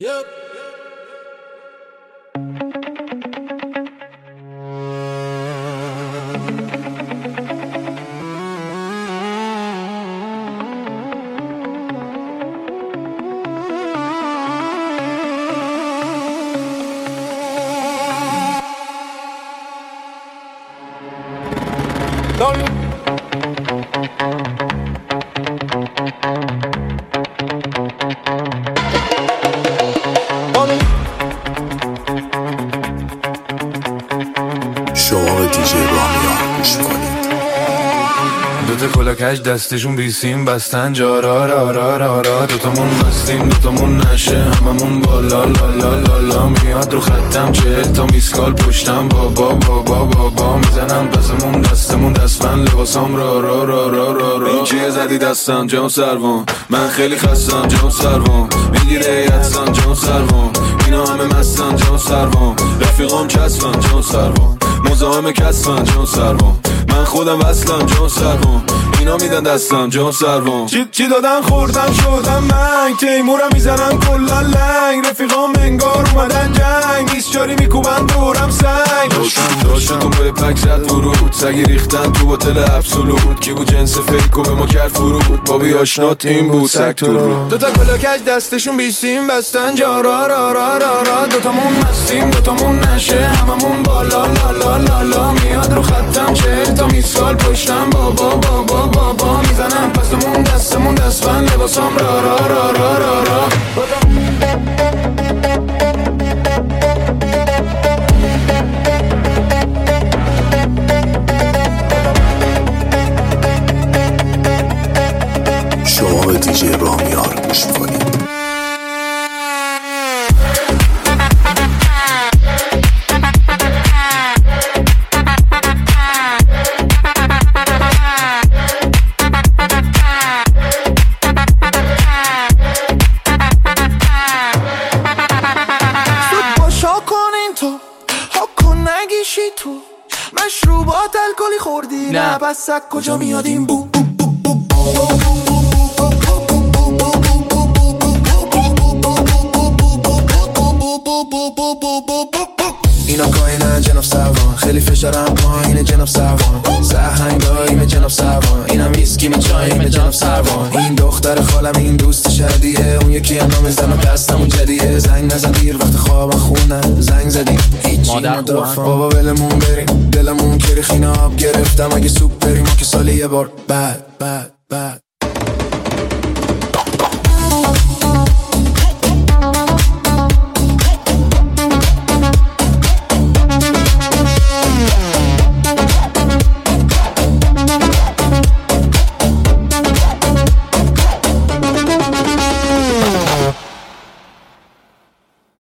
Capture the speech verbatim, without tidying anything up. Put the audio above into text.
Yep. Don't شما دیجی رامیان گوش کنید. دوتا کلاکش دستشون بیسیم بستن جا را را را را را دوتامون بستیم دوتامون نشه هممون بالا لا لا لا لا میاد رو خطم چه تا میسکال پشتم بابا بابا بابا میزنم پسمون دستمون دستفن لباسام را را را را را را این چیه زدی دستم جام سروان من خیلی خستم جام سروان میگیره یدسن جام سروان اینا همه مستن جام سروان رفیقام چسبن جام سروان مزاحم کسبن جام سروان من خودم وصلم جان سروان اینا میدن دستم جان سروان چی, چی دادن خوردم شدم من تیمورم میزنن کلا لنگ رفیقام انگار اومدن جنگ ایسچاری میکوبن دورم سنگ داشتن داشتن تو به پک زد ورود سگی ریختن تو باتل ابسولوت کی بود جنس فیکو به ما کرد فرود بابی آشنا تیم بود سگ تو رو دوتا کلاکش دستشون بیسیم بستن جا را را را را را دوتامون مستیم دوتامون نشه هممون بالا لا لا لا لا میاد رو خطم چه تا میسال پشتم بابا بابا بابا میزنم پسمون دستمون دستفن لباسام را را را را را را شما به دیجی رامیان گوش کنید. تو مشروبات الکلی خوردی نه پس از کجا میاد این بو بو بو بو اینا کاینن جناب سروان خیلی فشارم پایین جناب سروان سهنگ داییم جناب سروان اینم ویسکی میچاییم جناب سروان این دختر خالم این دوست شدیه اون یکی هم نام زن و دستمون جدیه زنگ نزن دیر وقت خوابم خونن زنگ زدیم هیچی ندافن بابا ولمون بریم دلمون کری خینا آب گرفتم اگه سوپ بریم ما که سالی یه بار بعد بعد بعد